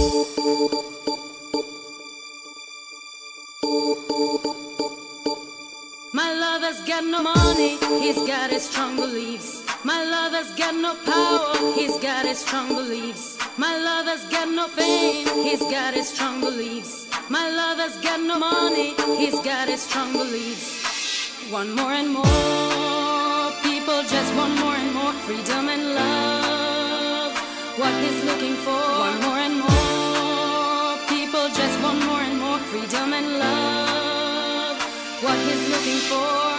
My lover's got no money, he's got his strong beliefs. My lover's got no power, he's got his strong beliefs. My lover's got no fame, he's got his strong beliefs. My lover's got no money, he's got his strong beliefs. Want more and more, people just want more and more freedom and love. What he's looking for, want more and more, people just want more and more freedom and love. What he's looking for.